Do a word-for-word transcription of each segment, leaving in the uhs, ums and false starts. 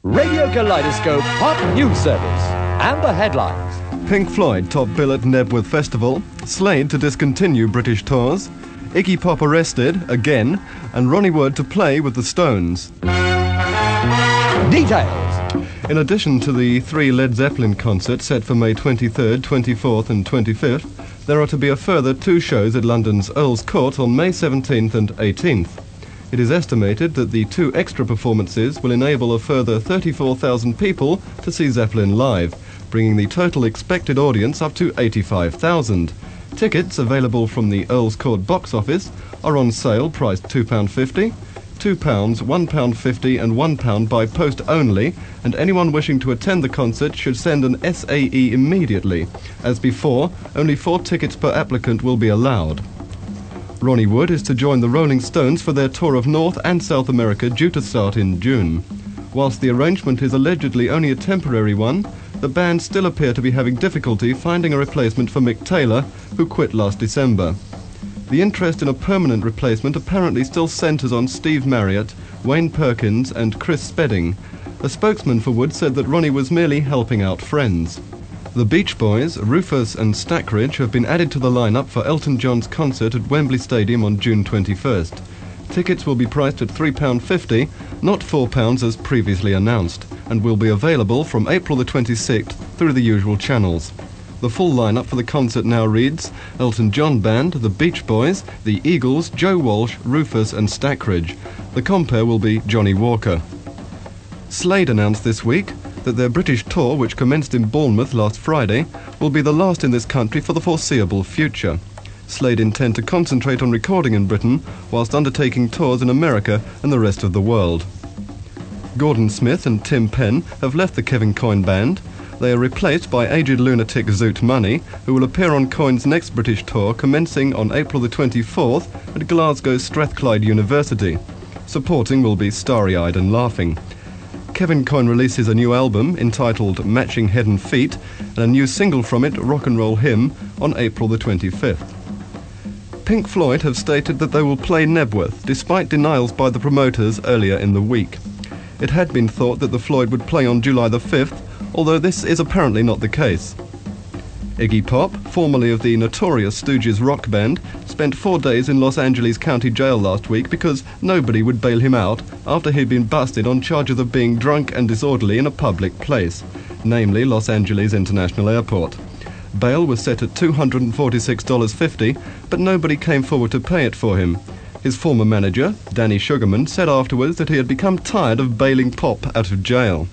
Radio Kaleidoscope Pop News Service. And the headlines. Pink Floyd top bill at Nebworth Festival. Slade to discontinue British tours. Iggy Pop arrested, again. And Ronnie Wood to play with the Stones. Details. In addition to the three Led Zeppelin concerts set for May twenty-third, twenty-fourth and twenty-fifth, there are to be a further two shows at London's Earl's Court on May seventeenth and eighteenth. It is estimated that the two extra performances will enable a further thirty-four thousand people to see Zeppelin live, bringing the total expected audience up to eighty-five thousand. Tickets available from the Earl's Court box office are on sale, priced two pounds fifty, two pounds, one pound fifty and one pound by post only, and anyone wishing to attend the concert should send an S A E immediately. As before, only four tickets per applicant will be allowed. Ronnie Wood is to join the Rolling Stones for their tour of North and South America due to start in June. Whilst the arrangement is allegedly only a temporary one, the band still appear to be having difficulty finding a replacement for Mick Taylor, who quit last December. The interest in a permanent replacement apparently still centres on Steve Marriott, Wayne Perkins and Chris Spedding. A spokesman for Wood said that Ronnie was merely helping out friends. The Beach Boys, Rufus and Stackridge have been added to the lineup for Elton John's concert at Wembley Stadium on June twenty-first. Tickets will be priced at three pounds fifty, not four pounds as previously announced, and will be available from April the twenty-sixth through the usual channels. The full lineup for the concert now reads: Elton John Band, The Beach Boys, The Eagles, Joe Walsh, Rufus and Stackridge. The compere will be Johnny Walker. Slade announced this week that their British tour, which commenced in Bournemouth last Friday, will be the last in this country for the foreseeable future. Slade intend to concentrate on recording in Britain whilst undertaking tours in America and the rest of the world. Gordon Smith and Tim Penn have left the Kevin Coyne Band. They are replaced by aged lunatic Zoot Money, who will appear on Coyne's next British tour commencing on April the twenty-fourth at Glasgow Strathclyde University. Supporting will be Starry Eyed and Laughing. Kevin Coyne releases a new album entitled Matching Head and Feet, and a new single from it, Rock and Roll Hymn, on April the twenty-fifth. Pink Floyd have stated that they will play Nebworth, despite denials by the promoters earlier in the week. It had been thought that the Floyd would play on July the fifth, although this is apparently not the case. Iggy Pop, formerly of the notorious Stooges rock band, spent four days in Los Angeles County Jail last week because nobody would bail him out after he'd been busted on charges of being drunk and disorderly in a public place, namely Los Angeles International Airport. Bail was set at two hundred forty-six dollars fifty, but nobody came forward to pay it for him. His former manager, Danny Sugarman, said afterwards that he had become tired of bailing Pop out of jail.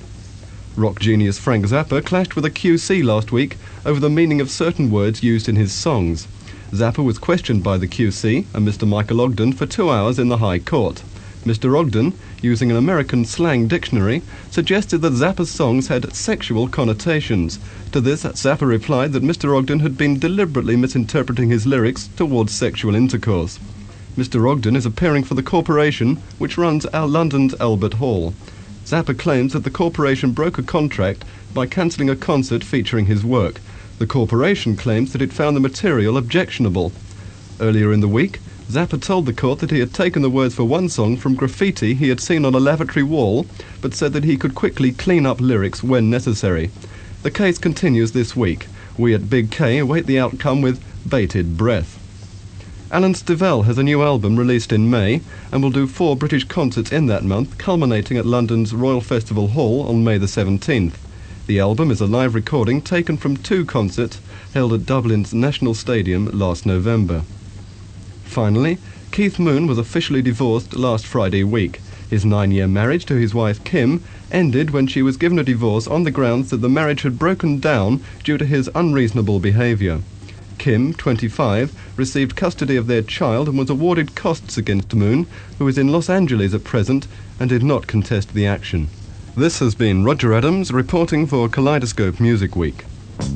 Rock genius Frank Zappa clashed with a Q C last week over the meaning of certain words used in his songs. Zappa was questioned by the Q C and Mister Michael Ogden for two hours in the High Court. Mister Ogden, using an American slang dictionary, suggested that Zappa's songs had sexual connotations. To this, Zappa replied that Mister Ogden had been deliberately misinterpreting his lyrics towards sexual intercourse. Mister Ogden is appearing for the corporation which runs our London's Albert Hall. Zappa claims that the corporation broke a contract by cancelling a concert featuring his work. The corporation claims that it found the material objectionable. Earlier in the week, Zappa told the court that he had taken the words for one song from graffiti he had seen on a lavatory wall, but said that he could quickly clean up lyrics when necessary. The case continues this week. We at Big K await the outcome with bated breath. Alan Stivell has a new album released in May and will do four British concerts in that month, culminating at London's Royal Festival Hall on May the seventeenth. The album is a live recording taken from two concerts held at Dublin's National Stadium last November. Finally, Keith Moon was officially divorced last Friday week. His nine-year marriage to his wife Kim ended when she was given a divorce on the grounds that the marriage had broken down due to his unreasonable behaviour. Kim, twenty-five, received custody of their child and was awarded costs against Moon, who is in Los Angeles at present and did not contest the action. This has been Roger Adams reporting for Kaleidoscope Music Week.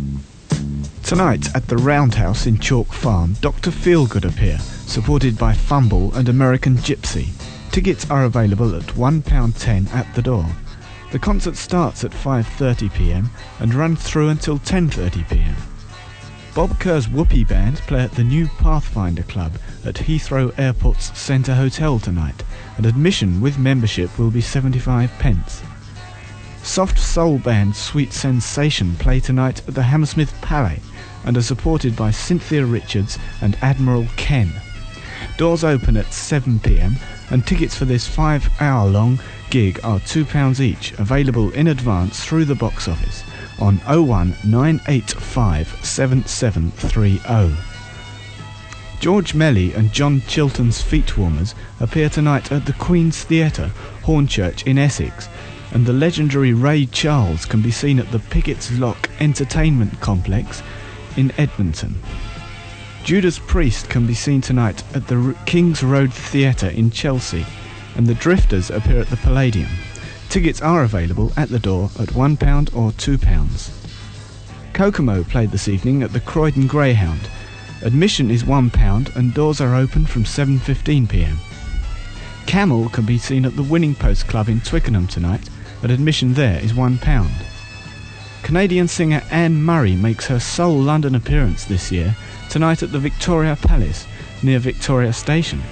Tonight at the Roundhouse in Chalk Farm, Doctor Feelgood appear, supported by Fumble and American Gypsy. Tickets are available at one pound ten at the door. The concert starts at five thirty p m and runs through until ten thirty p m. Bob Kerr's Whoopee Band play at the new Pathfinder Club at Heathrow Airport's Centre Hotel tonight, and admission with membership will be seventy-five pence. Soft soul band Sweet Sensation play tonight at the Hammersmith Palais and are supported by Cynthia Richards and Admiral Ken. Doors open at seven p m and tickets for this five-hour-long gig are two pounds each, available in advance through the box office on oh one nine eight five seven seven three oh. George Melly and John Chilton's Feet Warmers appear tonight at the Queen's Theatre, Hornchurch in Essex, and the legendary Ray Charles can be seen at the Pickett's Lock Entertainment Complex in Edmonton. Judas Priest can be seen tonight at the R- King's Road Theatre in Chelsea, and the Drifters appear at the Palladium. Tickets are available at the door at one pound or two pounds. Kokomo played this evening at the Croydon Greyhound. Admission is one pound and doors are open from seven fifteen p m. Camel can be seen at the Winning Post Club in Twickenham tonight, and admission there is one pound. Canadian singer Anne Murray makes her sole London appearance this year, tonight at the Victoria Palace, near Victoria Station.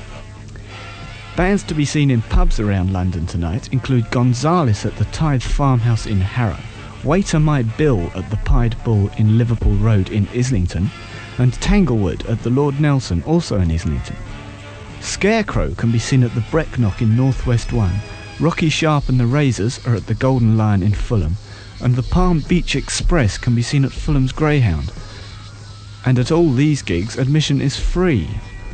Bands to be seen in pubs around London tonight include Gonzales at the Tithe Farmhouse in Harrow, Waiter My Bill at the Pied Bull in Liverpool Road in Islington, and Tanglewood at the Lord Nelson, also in Islington. Scarecrow can be seen at the Brecknock in North West one, Rocky Sharp and the Razors are at the Golden Lion in Fulham, and the Palm Beach Express can be seen at Fulham's Greyhound. And at all these gigs, admission is free.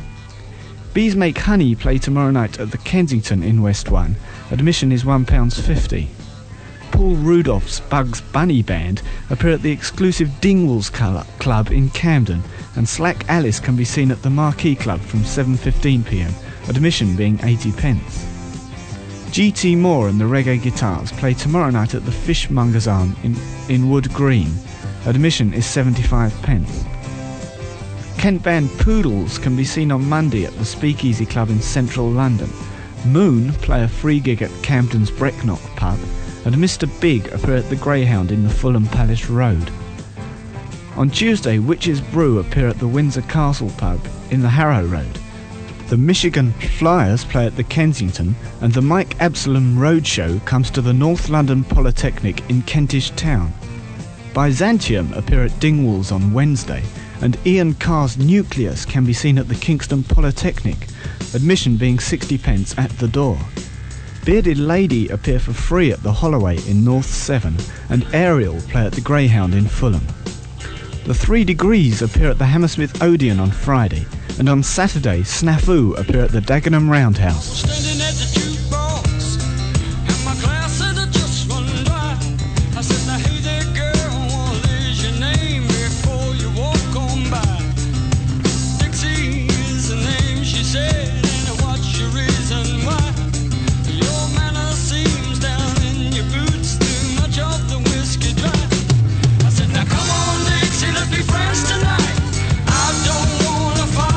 Bees Make Honey play tomorrow night at the Kensington in West one. Admission is one pound fifty. Paul Rudolph's Bugs Bunny Band appear at the exclusive Dingwalls Club in Camden, and Slack Alice can be seen at the Marquee Club from seven fifteen p m, admission being eighty pence. G T Moore and the Reggae Guitars play tomorrow night at the Fishmonger's Arm in, in Wood Green. Admission is seventy-five pence. Kent band Poodles can be seen on Monday at the Speakeasy Club in central London. Moon play a free gig at Camden's Brecknock pub, and Mister Big appear at the Greyhound in the Fulham Palace Road. On Tuesday, Witch's Brew appear at the Windsor Castle pub in the Harrow Road. The Michigan Flyers play at the Kensington, and the Mike Absalom Roadshow comes to the North London Polytechnic in Kentish Town. Byzantium appear at Dingwalls on Wednesday, and Ian Carr's Nucleus can be seen at the Kingston Polytechnic, admission being sixty pence at the door. Bearded Lady appear for free at the Holloway in North Seven, and Ariel play at the Greyhound in Fulham. The Three Degrees appear at the Hammersmith Odeon on Friday, and on Saturday, Snafu appear at the Dagenham Roundhouse. Standing at the jukebox, and my glass had just run dry. I said, now hey there girl, what is your name before you walk on by? Dixie is the name, she said, and what's your reason why? Your manner seems down in your boots, too much of the whiskey dry. I said, now come on Dixie, let's be friends tonight. I don't wanna fight.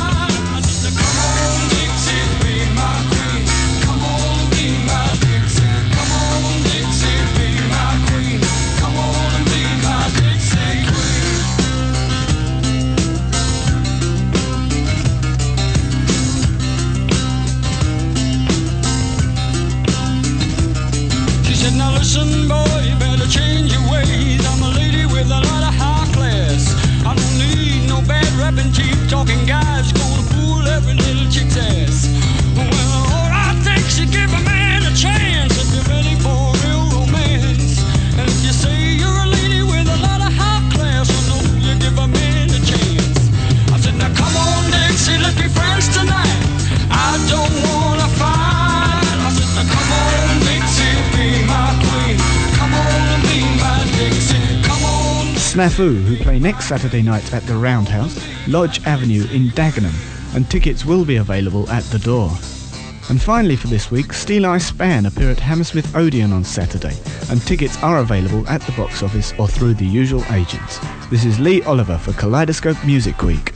Now listen boy, you better change your ways. I'm a lady with a lot of high class. I don't need no bad rapping, cheap talking guys gonna fool every little chick's ass. Well, all I think should give a man a chance if you're ready for real romance. And if you say you're a lady with a lot of high class, I know you give a man a chance. I said, now come on Dixie, let's be friends tonight. I don't wanna fight. I said, now come on Dixie, be my queen. Come on and be my Dixie. Come on. Snafu, who play next Saturday night at the Roundhouse, Lodge Avenue in Dagenham, and tickets will be available at the door. And finally for this week, Steel Eye Span appear at Hammersmith Odeon on Saturday, and tickets are available at the box office or through the usual agents. This is Lee Oliver for Kaleidoscope Music Week.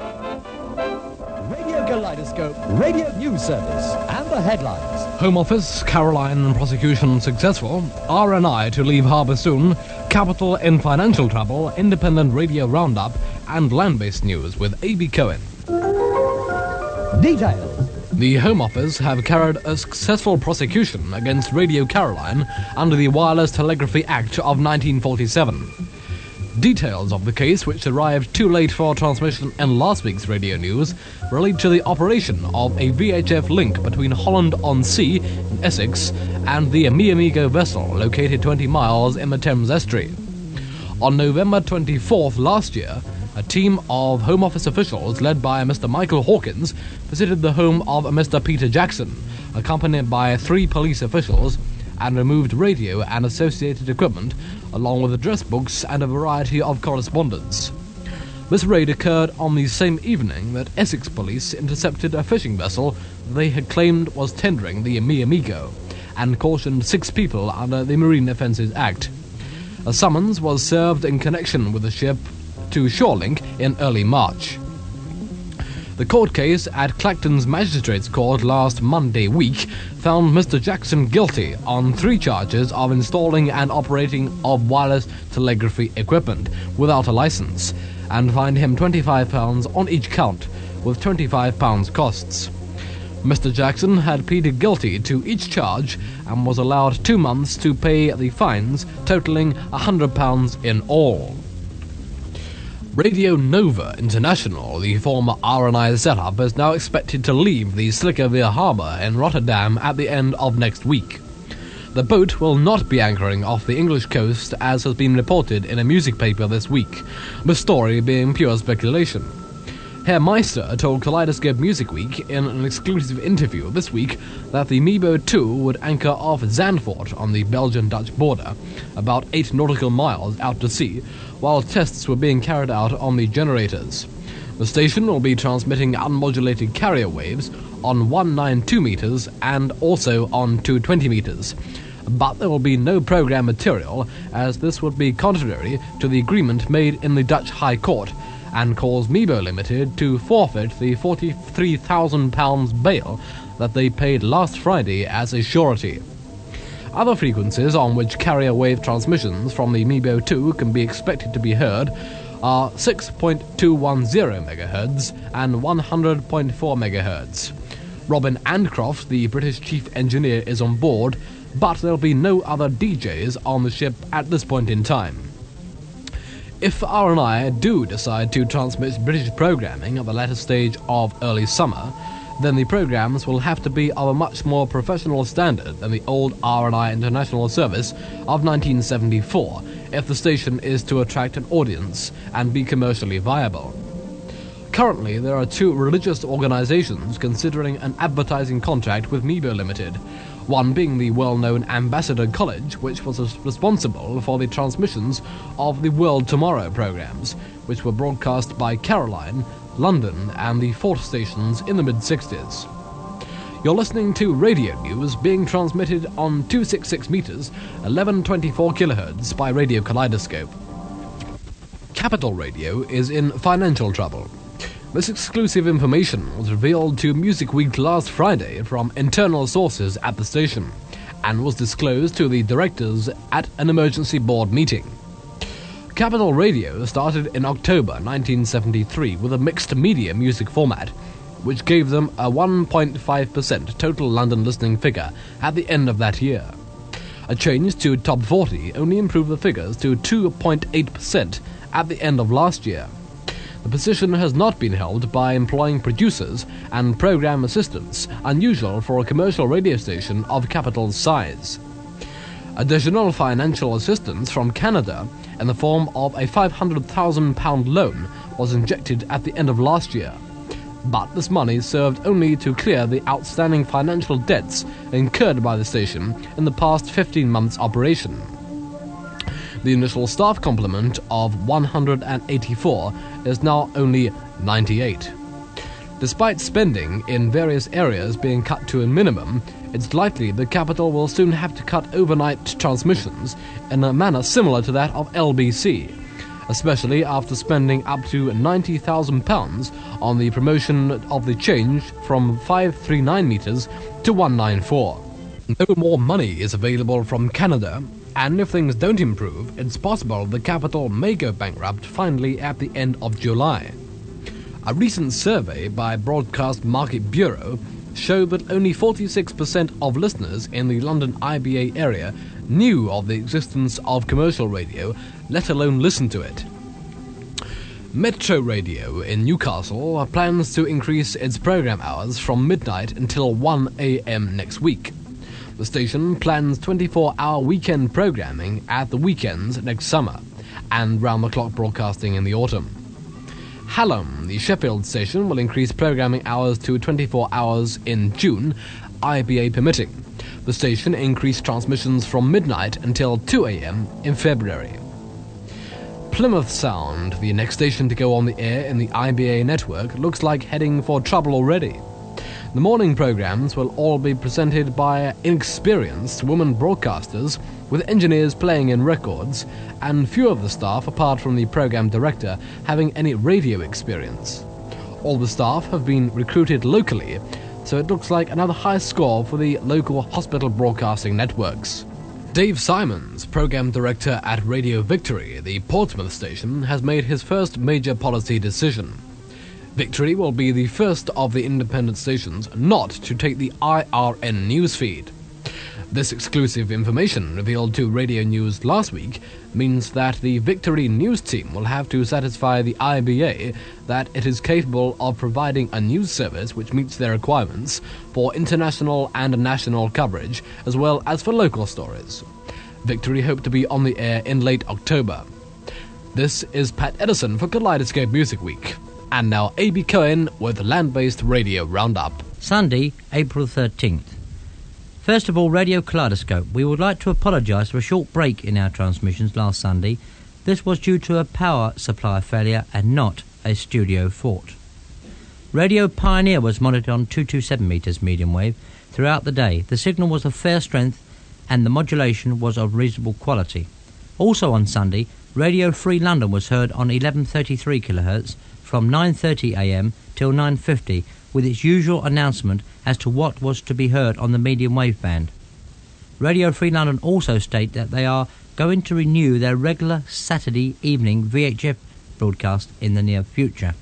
Radio Kaleidoscope Radio News Service and the headlines. Home Office, Caroline prosecution successful, R N I to leave harbour soon, Capital in financial trouble, Independent Radio Roundup, and land-based news with A B Cohen. Details. The Home Office have carried a successful prosecution against Radio Caroline under the Wireless Telegraphy Act of nineteen forty-seven. Details of the case, which arrived too late for transmission in last week's radio news, relate to the operation of a V H F link between Holland-on-Sea in Essex and the Mi Amigo vessel located twenty miles in the Thames estuary. On November twenty-fourth last year, a team of Home Office officials led by Mister Michael Hawkins visited the home of Mister Peter Jackson, accompanied by three police officials, and removed radio and associated equipment, along with address books and a variety of correspondence. This raid occurred on the same evening that Essex police intercepted a fishing vessel they had claimed was tendering the Mi Amigo, and cautioned six people under the Marine Offences Act. A summons was served in connection with the ship to Shorelink in early March. The court case at Clacton's Magistrates Court last Monday week found Mister Jackson guilty on three charges of installing and operating of wireless telegraphy equipment without a license, and fined him twenty-five pounds on each count, with twenty-five pounds costs. Mister Jackson had pleaded guilty to each charge and was allowed two months to pay the fines, totalling one hundred pounds in all. Radio Nova International, the former R and I setup, is now expected to leave the Slickerweer harbour in Rotterdam at the end of next week. The boat will not be anchoring off the English coast, as has been reported in a music paper this week, the story being pure speculation. Herr Meister told Kaleidoscope Music Week in an exclusive interview this week that the Mebo two would anchor off Zandvoort on the Belgian-Dutch border, about eight nautical miles out to sea, while tests were being carried out on the generators. The station will be transmitting unmodulated carrier waves on one hundred ninety-two meters and also on two hundred twenty meters. But there will be no program material, as this would be contrary to the agreement made in the Dutch High Court, and cause Mebo Limited to forfeit the forty-three thousand pounds bail that they paid last Friday as a surety. Other frequencies on which carrier wave transmissions from the Mebo two can be expected to be heard are six point two one zero megahertz and one hundred point four megahertz. Robin Andcroft, the British chief engineer, is on board, but there'll be no other D Js on the ship at this point in time. If R and I do decide to transmit British programming at the latter stage of early summer, then the programs will have to be of a much more professional standard than the old R and I International service of nineteen seventy-four, if the station is to attract an audience and be commercially viable. Currently, there are two religious organizations considering an advertising contract with Mebo Limited, one being the well-known Ambassador College, which was responsible for the transmissions of the World Tomorrow programs, which were broadcast by Caroline, London, and the Fort stations in the mid-sixties. You're listening to radio news being transmitted on two hundred sixty-six meters, eleven twenty-four kilohertz by Radio Kaleidoscope. Capital Radio is in financial trouble. This exclusive information was revealed to Music Week last Friday from internal sources at the station, and was disclosed to the directors at an emergency board meeting. Capital Radio started in October nineteen seventy-three with a mixed media music format, which gave them a one point five percent total London listening figure at the end of that year. A change to Top forty only improved the figures to two point eight percent at the end of last year. The position has not been held by employing producers and program assistants, unusual for a commercial radio station of Capital's size. Additional financial assistance from Canada in the form of a five hundred thousand pounds loan was injected at the end of last year, but this money served only to clear the outstanding financial debts incurred by the station in the past fifteen months' operation. The initial staff complement of one hundred eighty-four is now only ninety-eight. Despite spending in various areas being cut to a minimum, it's likely the Capital will soon have to cut overnight transmissions in a manner similar to that of L B C, especially after spending up to ninety thousand pounds on the promotion of the change from five hundred thirty-nine meters to one ninety-four. No more money is available from Canada, and if things don't improve, it's possible the Capital may go bankrupt finally at the end of July. A recent survey by Broadcast Market Bureau show that only forty-six percent of listeners in the London I B A area knew of the existence of commercial radio, let alone listen to it. Metro Radio in Newcastle plans to increase its programme hours from midnight until one a m next week. The station plans twenty-four hour weekend programming at the weekends next summer, and round-the-clock broadcasting in the autumn. Hallam, the Sheffield station, will increase programming hours to twenty-four hours in June, I B A permitting. The station increased transmissions from midnight until two a m in February. Plymouth Sound, the next station to go on the air in the I B A network, looks like heading for trouble already. The morning programmes will all be presented by inexperienced women broadcasters, with engineers playing in records, and few of the staff, apart from the programme director, having any radio experience. All the staff have been recruited locally, so it looks like another high score for the local hospital broadcasting networks. Dave Simons, programme director at Radio Victory, the Portsmouth station, has made his first major policy decision. Victory will be the first of the independent stations not to take the I R N newsfeed. This exclusive information, revealed to Radio News last week, means that the Victory news team will have to satisfy the I B A that it is capable of providing a news service which meets their requirements for international and national coverage, as well as for local stories. Victory hope to be on the air in late October. This is Pat Edison for Kaleidoscope Music Week. And now A B Cohen with Land-Based Radio Roundup. Sunday, April thirteenth. First of all, Radio Kaleidoscope. We would like to apologise for a short break in our transmissions last Sunday. This was due to a power supply failure and not a studio fault. Radio Pioneer was monitored on two twenty-seven metres medium wave throughout the day. The signal was of fair strength and the modulation was of reasonable quality. Also on Sunday, Radio Free London was heard on eleven thirty-three kilohertz from nine thirty a m till nine fifty, with its usual announcement as to what was to be heard on the medium wave band. Radio Free London also state that they are going to renew their regular Saturday evening V H F broadcast in the near future.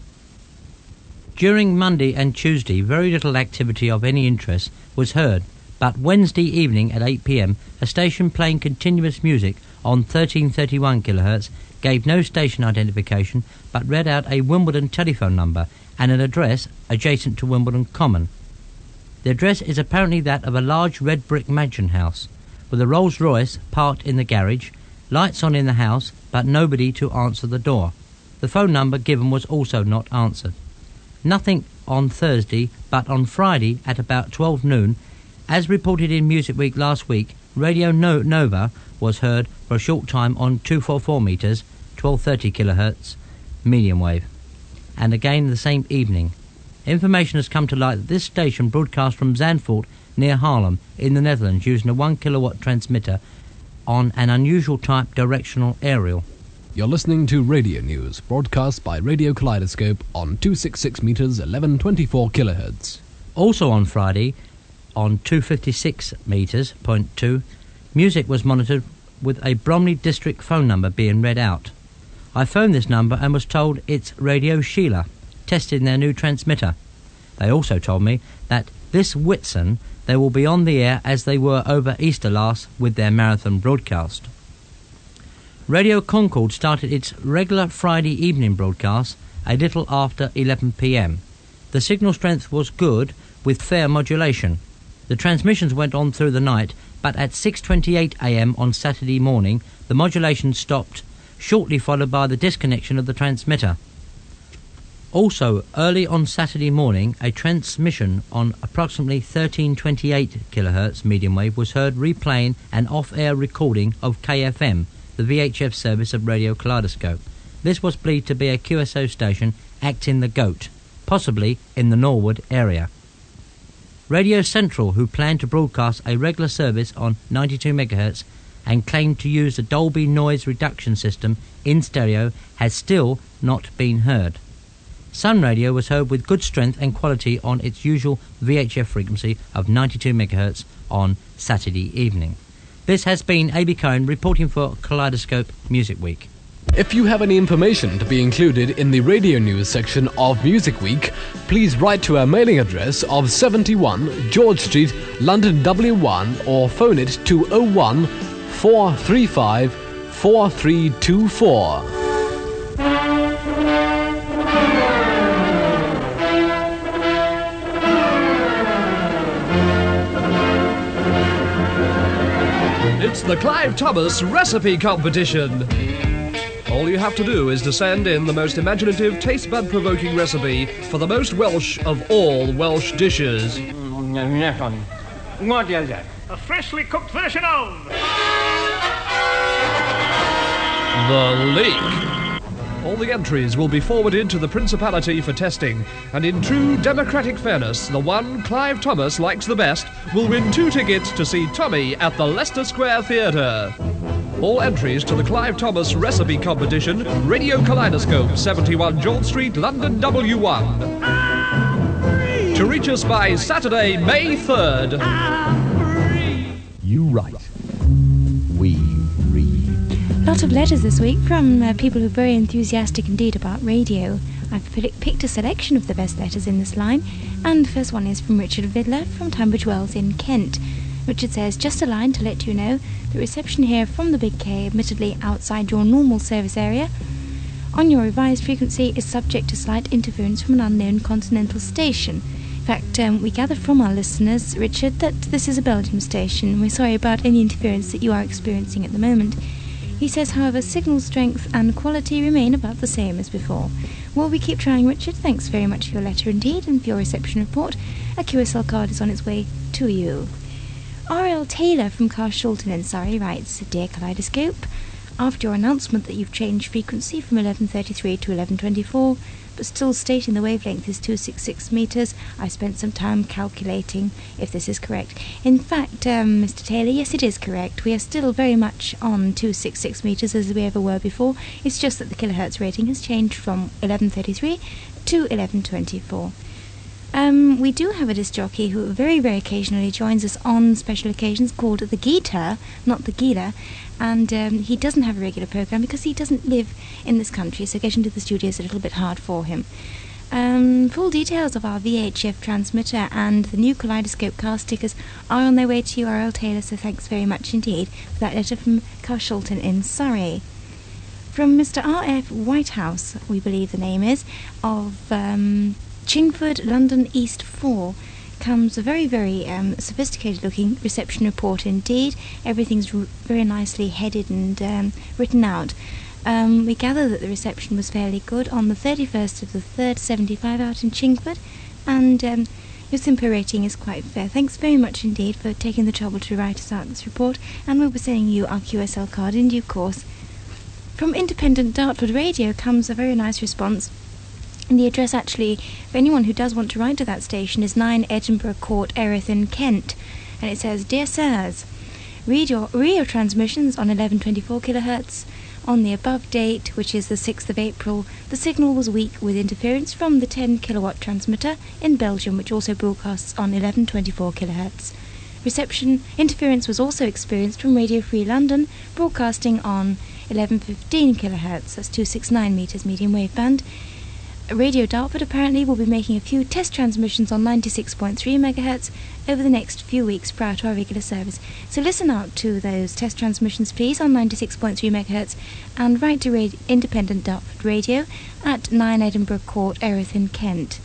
During Monday and Tuesday, very little activity of any interest was heard, but Wednesday evening at eight p m, a station playing continuous music on thirteen thirty-one kilohertz gave no station identification but read out a Wimbledon telephone number and an address adjacent to Wimbledon Common. The address is apparently that of a large red brick mansion house, with a Rolls Royce parked in the garage, lights on in the house, but nobody to answer the door. The phone number given was also not answered. Nothing on Thursday, but on Friday at about twelve noon, as reported in Music Week last week, Radio no- Nova was heard for a short time on two forty-four metres, twelve thirty kilohertz, medium wave, and again the same evening. Information has come to light that this station broadcast from Zandvoort near Haarlem in the Netherlands using a one kilowatt transmitter on an unusual type directional aerial. You're listening to Radio News, broadcast by Radio Kaleidoscope on two sixty-six metres, eleven twenty-four kilohertz. Also on Friday, on two fifty-six metres, point two, music was monitored with a Bromley district phone number being read out. I phoned this number and was told it's Radio Sheila, testing their new transmitter. They also told me that this Whitsun, they will be on the air as they were over Easter last with their marathon broadcast. Radio Concord started its regular Friday evening broadcast a little after eleven p m. The signal strength was good with fair modulation. The transmissions went on through the night, but at six twenty-eight a m on Saturday morning the modulation stopped, shortly followed by the disconnection of the transmitter. Also, early on Saturday morning, a transmission on approximately thirteen twenty-eight kilohertz medium wave was heard replaying an off-air recording of K F M, the V H F service of Radio Kaleidoscope. This was believed to be a Q S O station acting the goat, possibly in the Norwood area. Radio Central, who planned to broadcast a regular service on ninety-two megahertz and claimed to use the Dolby noise reduction system in stereo, has still not been heard. Sun Radio was heard with good strength and quality on its usual V H F frequency of ninety-two megahertz on Saturday evening. This has been A B Cohen reporting for Kaleidoscope Music Week. If you have any information to be included in the radio news section of Music Week, please write to our mailing address of seventy-one George Street, London W one, or phone it to oh one, four three five, four three two four. It's the Clive Thomas Recipe Competition. All you have to do is to send in the most imaginative, taste bud-provoking recipe for the most Welsh of all Welsh dishes. What is it? A freshly cooked version of... The Leek. All the entries will be forwarded to the Principality for testing, and in true democratic fairness, the one Clive Thomas likes the best will win two tickets to see Tommy at the Leicester Square Theatre. All entries to the Clive Thomas Recipe Competition, Radio Kaleidoscope, seventy-one George Street, London W one. To reach us by Saturday, May third. You write. We read. A lot of letters this week from uh, people who are very enthusiastic indeed about radio. I've p- picked a selection of the best letters in this line, and the first one is from Richard Vidler from Tunbridge Wells in Kent. Richard says, just a line to let you know, the reception here from the Big K, admittedly outside your normal service area, on your revised frequency is subject to slight interference from an unknown continental station. In fact, um, we gather from our listeners, Richard, that this is a Belgium station. We're sorry about any interference that you are experiencing at the moment. He says, however, signal strength and quality remain about the same as before. Well, we keep trying, Richard. Thanks very much for your letter indeed and for your reception report. A Q S L card is on its way to you. R L Taylor from Carshalton in Surrey writes, Dear Kaleidoscope, after your announcement that you've changed frequency from eleven thirty-three to eleven twenty-four, but still stating the wavelength is two hundred sixty-six metres, I spent some time calculating if this is correct. In fact, um, Mister Taylor, yes, it is correct. We are still very much on two hundred sixty-six metres as we ever were before. It's just that the kilohertz rating has changed from eleven thirty-three to eleven twenty-four. Um, we do have a disc jockey who very, very occasionally joins us on special occasions called the Geeter, not the Geeler, and um, he doesn't have a regular programme because he doesn't live in this country, so getting to the studio is a little bit hard for him. Um, full details of our V H F transmitter and the new Kaleidoscope car stickers are on their way to you, R L Taylor, so thanks very much indeed for that letter from Carshalton in Surrey. From Mister R F Whitehouse, we believe the name is, of um, Chingford, London East four, comes a very, very um, sophisticated-looking reception report indeed. Everything's r- very nicely headed and um, written out. Um, we gather that the reception was fairly good on the thirty-first of the third, seventy-five out in Chingford, and um, your Simpo rating is quite fair. Thanks very much indeed for taking the trouble to write us out this report, and we'll be sending you our Q S L card in due course. From Independent Dartford Radio comes a very nice response. And the address, actually, for anyone who does want to write to that station, is nine Edinburgh Court, Erith in Kent. And it says, Dear Sirs, read your radio transmissions on eleven twenty-four kilohertz. On the above date, which is the sixth of April, the signal was weak with interference from the ten kilowatt transmitter in Belgium, which also broadcasts on eleven twenty-four kilohertz. Reception interference was also experienced from Radio Free London, broadcasting on eleven fifteen kilohertz, that's two hundred sixty-nine metres medium wave band. Radio Dartford apparently will be making a few test transmissions on ninety-six point three megahertz over the next few weeks prior to our regular service. So listen out to those test transmissions, please, on ninety-six point three megahertz, and write to Radio Independent Dartford Radio at nine Edinburgh Court, Erith in Kent.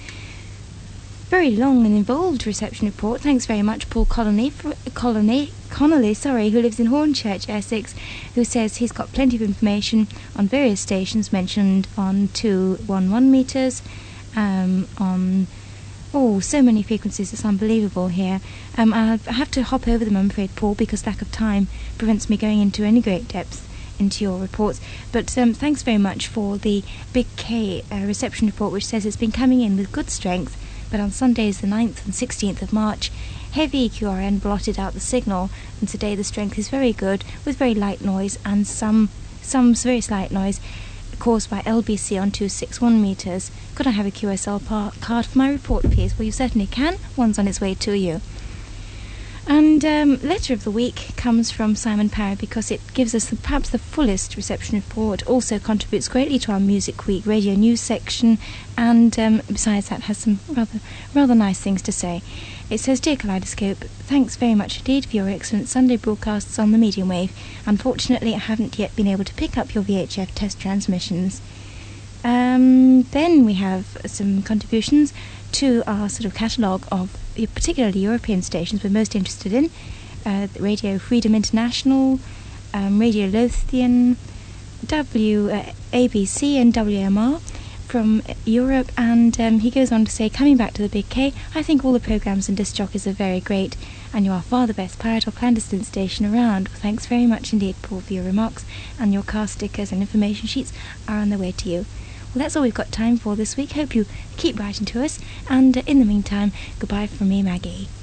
Very long and involved reception report. Thanks very much, Paul Colony, for, Colony, Connolly, sorry, who lives in Hornchurch, Essex, who says he's got plenty of information on various stations mentioned on two eleven metres, um, on, oh, so many frequencies, it's unbelievable here. Um, I'll have to hop over them, I'm afraid, Paul, because lack of time prevents me going into any great depth into your reports. But um, thanks very much for the Big K uh, reception report, which says it's been coming in with good strength, but on Sundays the ninth and sixteenth of March, heavy Q R N blotted out the signal, and today the strength is very good, with very light noise and some some very slight noise caused by L B C on two hundred sixty-one metres. Could I have a Q S L par- card for my report, please? Well, you certainly can. One's on its way to you. And um, letter of the week comes from Simon Parry because it gives us the, perhaps the fullest reception report, also contributes greatly to our Music Week radio news section, and um, besides that has some rather rather nice things to say. It says, Dear Kaleidoscope, thanks very much indeed for your excellent Sunday broadcasts on the medium wave. Unfortunately, I haven't yet been able to pick up your V H F test transmissions. Um, then we have some contributions to our sort of catalogue of particularly European stations we're most interested in. Uh, Radio Freedom International, um, Radio Lothian, W uh, A B C and W M R from Europe, and um, he goes on to say, coming back to the Big K, I think all the programmes and disc jockeys are very great, and you are far the best pirate or clandestine station around. Well, thanks very much indeed, Paul, for your remarks, and your car stickers and information sheets are on their way to you. Well, that's all we've got time for this week. Hope you keep writing to us, and uh, in the meantime, goodbye from me, Maggie.